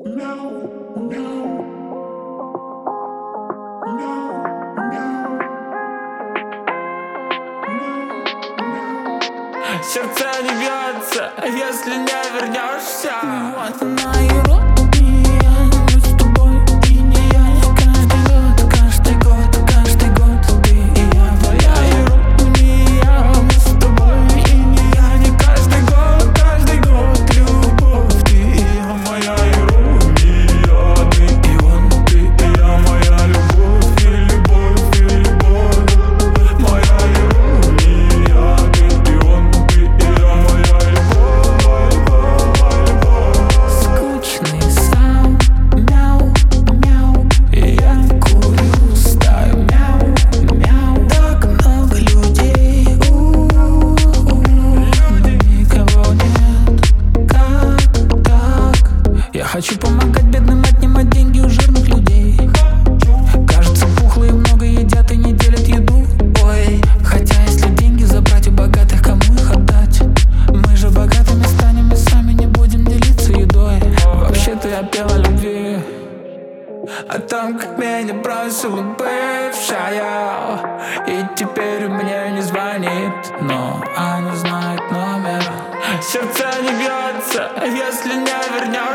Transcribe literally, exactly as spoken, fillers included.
Сердце не бьется, если не вернешься. Вот она ирония, мы с тобой и не я. Каждый год, каждый год, каждый год ты и я. Твоя ирония, мы с тобой и не я. Не каждый год, каждый год любовь, ты и я. Моя ирония, ты и он, ты и я. Моя любовь и любовь и любовь. Моя ирония, ты и он, ты и я. Моя любовь, любовь. Скучный сам, мяу, мяу. И я курю, стаю, мяу, мяу. Так много людей, у-у-у, но никого нет. Как так? Я хочу помогать бедным, отнимать деньги у жирных людей. Кажется, пухлые много едят и не делят еду. Ой, хотя если деньги забрать у богатых, кому их отдать? Мы же богатыми станем и сами не будем делиться едой. Вообще-то я пел о любви, о том, как меня бросила бывшая, и теперь мне не звонит, но она знает номер. Сердце не бьется, если не вернешься.